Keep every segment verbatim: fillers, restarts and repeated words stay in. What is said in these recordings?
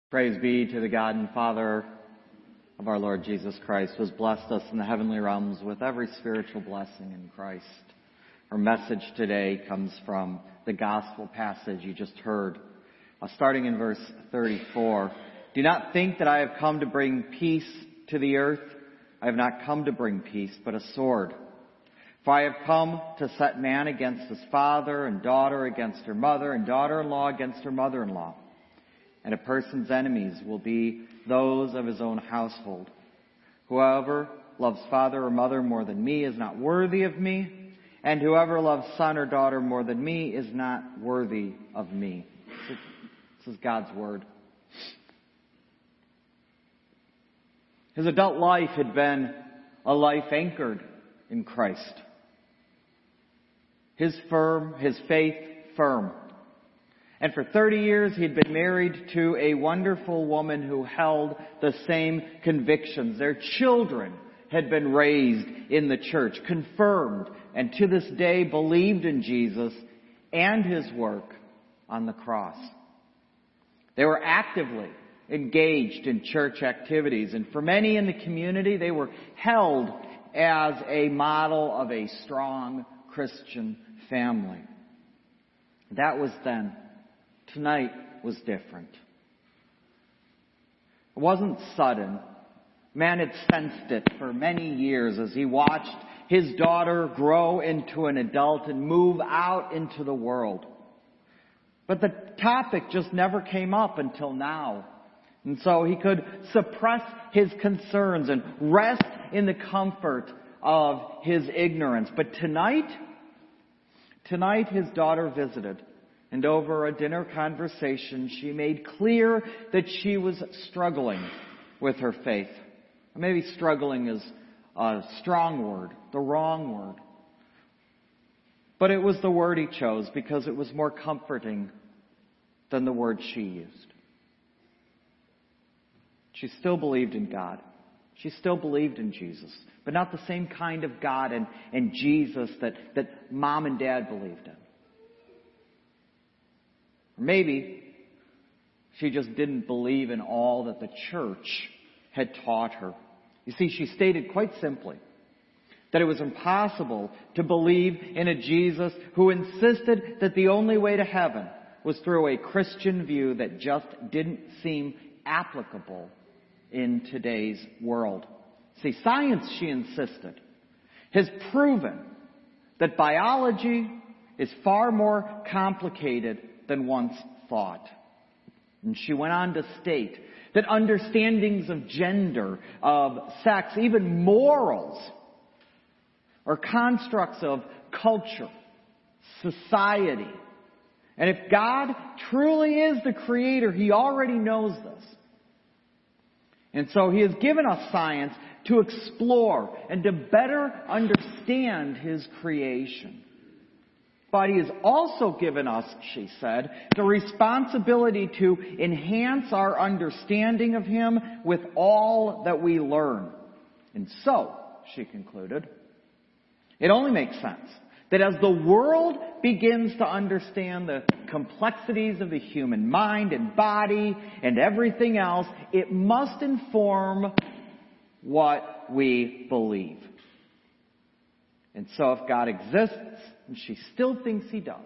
Praise be to the God and Father of our Lord Jesus Christ, who has blessed us in the heavenly realms with every spiritual blessing in Christ. Our message today comes from the gospel passage you just heard, uh, starting in verse thirty-four. Do not think that I have come to bring peace to the earth. I have not come to bring peace, but a sword. For I have come to set man against his father, and daughter against her mother, and daughter-in-law against her mother-in-law. And a person's enemies will be those of his own household. Whoever loves father or mother more than me is not worthy of me, and whoever loves son or daughter more than me is not worthy of me. This is God's word. His adult life had been a life anchored in Christ. His firm, his faith firm. And for thirty years he had been married to a wonderful woman who held the same convictions. Their children had been raised in the church, confirmed, and to this day believed in Jesus and His work on the cross. They were actively engaged in church activities, and for many in the community they were held as a model of a strong Christian family. That was then. Tonight was different. It wasn't sudden. Man had sensed it for many years as he watched his daughter grow into an adult and move out into the world. But the topic just never came up until now. And so he could suppress his concerns and rest in the comfort of his ignorance. But tonight, tonight his daughter visited. And over a dinner conversation, she made clear that she was struggling with her faith. Maybe struggling is a strong word, the wrong word. But it was the word he chose because it was more comforting than the word she used. She still believed in God. She still believed in Jesus. But not the same kind of God and, and Jesus that, that mom and dad believed in. Or maybe she just didn't believe in all that the church had taught her. You see, she stated quite simply that it was impossible to believe in a Jesus who insisted that the only way to heaven was through a Christian view that just didn't seem applicable in today's world. See, science, she insisted, has proven that biology is far more complicated than once thought. And she went on to state that understandings of gender, of sex, even morals, are constructs of culture, society. And if God truly is the creator, He already knows this. And so He has given us science to explore and to better understand His creation. But He has also given us, she said, the responsibility to enhance our understanding of Him with all that we learn. And so, she concluded, it only makes sense that as the world begins to understand the complexities of the human mind and body and everything else, it must inform what we believe. And so if God exists, and she still thinks He does,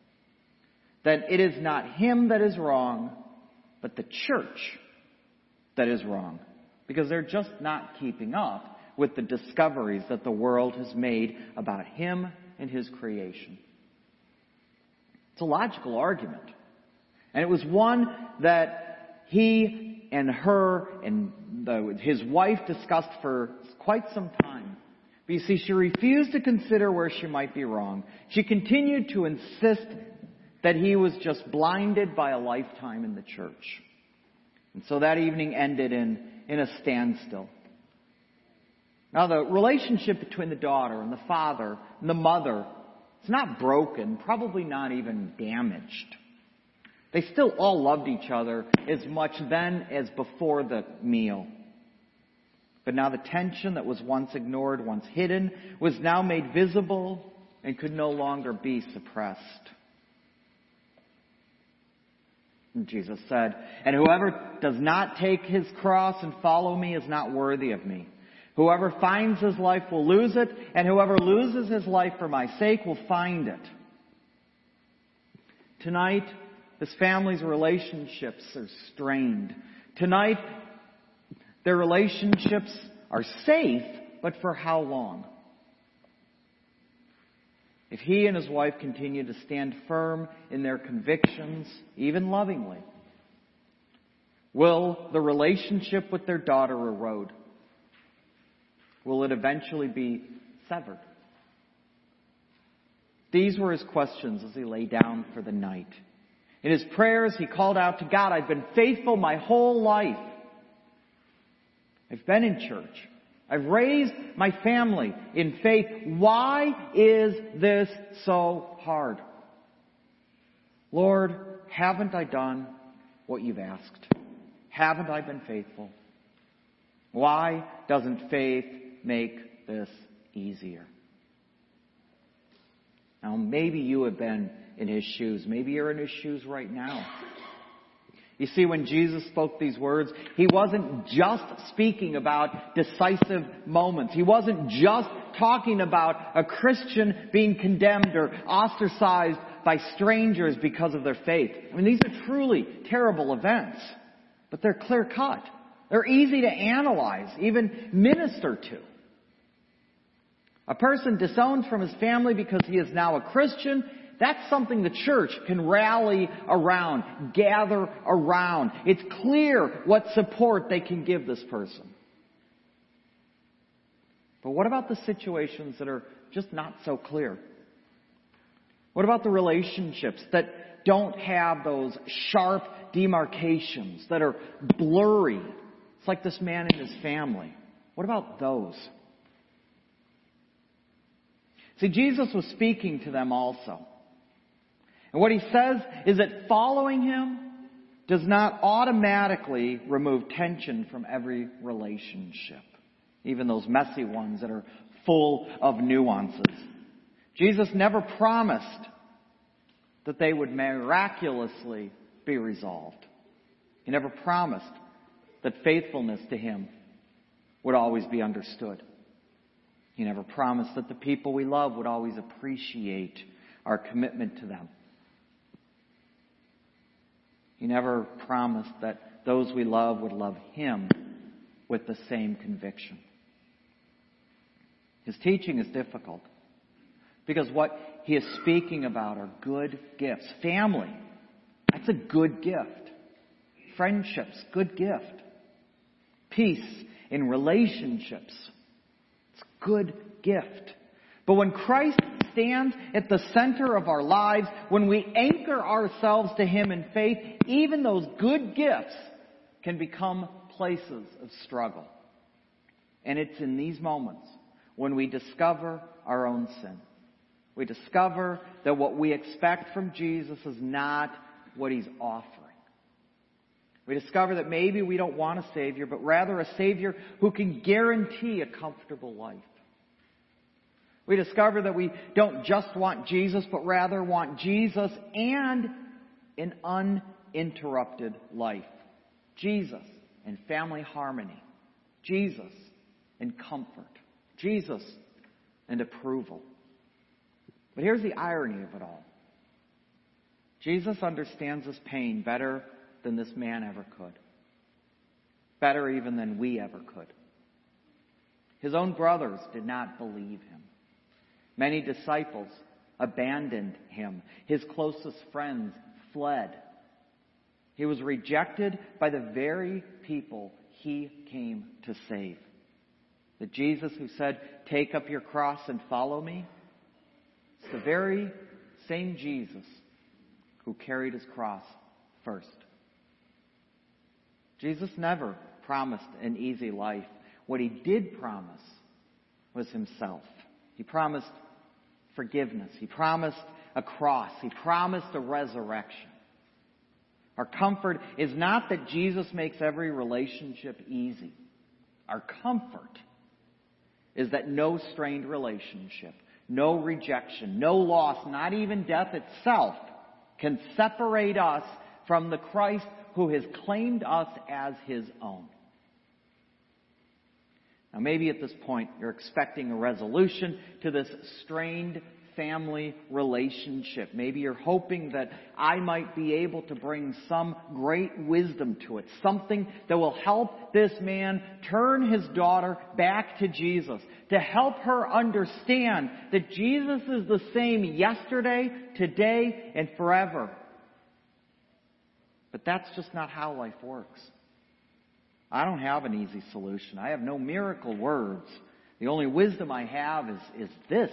then it is not Him that is wrong, but the church that is wrong. Because they're just not keeping up with the discoveries that the world has made about Him and His creation. It's a logical argument. And it was one that he and her and the, his wife discussed for quite some time. But you see, she refused to consider where she might be wrong. She continued to insist that he was just blinded by a lifetime in the church. And so that evening ended in, in a standstill. Now the relationship between the daughter and the father and the mother, it's not broken, probably not even damaged. They still all loved each other as much then as before the meal. But now the tension that was once ignored, once hidden, was now made visible and could no longer be suppressed. And Jesus said, "And whoever does not take his cross and follow me is not worthy of me. Whoever finds his life will lose it, and whoever loses his life for my sake will find it." Tonight, this family's relationships are strained. Tonight, their relationships are safe, but for how long? If he and his wife continue to stand firm in their convictions, even lovingly, will the relationship with their daughter erode? Will it eventually be severed? These were his questions as he lay down for the night. In his prayers, he called out to God, "I've been faithful my whole life. I've been in church. I've raised my family in faith. Why is this so hard? Lord, haven't I done what you've asked? Haven't I been faithful? Why doesn't faith make this easier?" Now, maybe you have been in his shoes. Maybe you're in his shoes right now. You see, when Jesus spoke these words, he wasn't just speaking about decisive moments. He wasn't just talking about a Christian being condemned or ostracized by strangers because of their faith. I mean, these are truly terrible events, but they're clear-cut. They're easy to analyze, even minister to. A person disowned from his family because he is now a Christian, that's something the church can rally around, gather around. It's clear what support they can give this person. But what about the situations that are just not so clear? What about the relationships that don't have those sharp demarcations, that are blurry? It's like this man and his family. What about those? See, Jesus was speaking to them also. And what he says is that following him does not automatically remove tension from every relationship, even those messy ones that are full of nuances. Jesus never promised that they would miraculously be resolved. He never promised that faithfulness to him would always be understood. He never promised that the people we love would always appreciate our commitment to them. He never promised that those we love would love him with the same conviction. His teaching is difficult because what he is speaking about are good gifts. Family, that's a good gift. Friendships, good gift. Peace in relationships, it's a good gift. But when Christ stands at the center of our lives, when we anchor ourselves to him in faith, even those good gifts can become places of struggle. And it's in these moments when we discover our own sin. We discover that what we expect from Jesus is not what he's offering. We discover that maybe we don't want a Savior, but rather a Savior who can guarantee a comfortable life. We discover that we don't just want Jesus, but rather want Jesus and an uninterrupted life. Jesus and family harmony. Jesus and comfort. Jesus and approval. But here's the irony of it all. Jesus understands this pain better than this man ever could. Better even than we ever could. His own brothers did not believe him. Many disciples abandoned him. His closest friends fled. He was rejected by the very people he came to save. The Jesus who said, "Take up your cross and follow me," it's the very same Jesus who carried his cross first. Jesus never promised an easy life. What he did promise was himself. He promised forgiveness. He promised a cross. He promised a resurrection. Our comfort is not that Jesus makes every relationship easy. Our comfort is that no strained relationship, no rejection, no loss, not even death itself, can separate us from the Christ who has claimed us as his own. Now maybe at this point you're expecting a resolution to this strained family relationship. Maybe you're hoping that I might be able to bring some great wisdom to it, something that will help this man turn his daughter back to Jesus, to help her understand that Jesus is the same yesterday, today, and forever. But that's just not how life works. I don't have an easy solution. I have no miracle words. The only wisdom I have is, is this.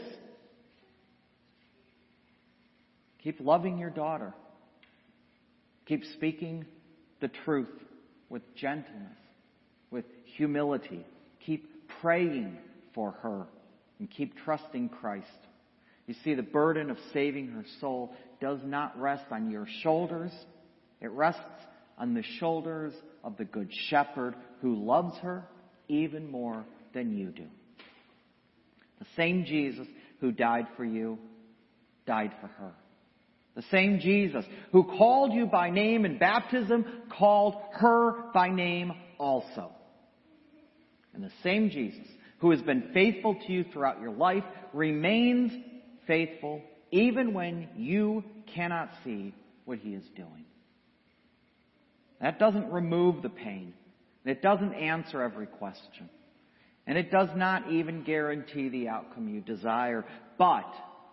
Keep loving your daughter. Keep speaking the truth with gentleness, with humility. Keep praying for her and keep trusting Christ. You see, the burden of saving her soul does not rest on your shoulders. It rests on the shoulders of the Good Shepherd who loves her even more than you do. The same Jesus who died for you, died for her. The same Jesus who called you by name in baptism called her by name also. And the same Jesus who has been faithful to you throughout your life remains faithful even when you cannot see what he is doing. That doesn't remove the pain. It doesn't answer every question. And it does not even guarantee the outcome you desire. But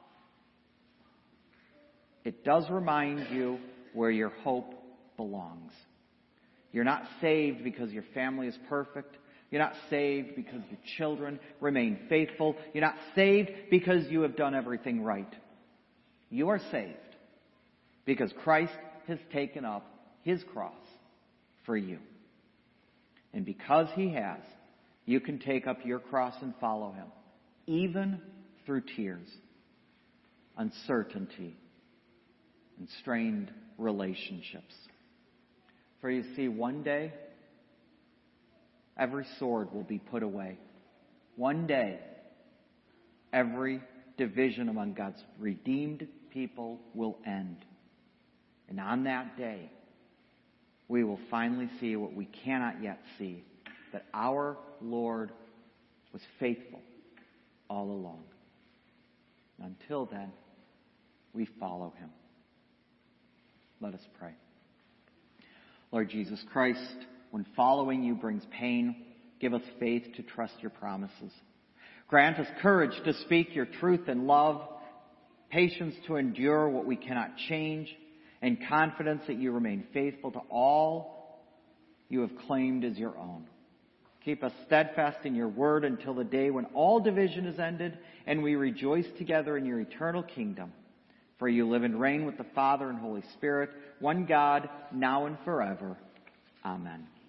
it does remind you where your hope belongs. You're not saved because your family is perfect. You're not saved because your children remain faithful. You're not saved because you have done everything right. You are saved because Christ has taken up his cross for you. And because he has, you can take up your cross and follow him, even through tears, uncertainty, and strained relationships. For you see, one day, every sword will be put away. One day, every division among God's redeemed people will end. And on that day, we will finally see what we cannot yet see, that our Lord was faithful all along. Until then, we follow him. Let us pray. Lord Jesus Christ, when following you brings pain, give us faith to trust your promises. Grant us courage to speak your truth in love, patience to endure what we cannot change, and confidence that you remain faithful to all you have claimed as your own. Keep us steadfast in your word until the day when all division is ended and we rejoice together in your eternal kingdom. For you live and reign with the Father and Holy Spirit, one God, now and forever. Amen.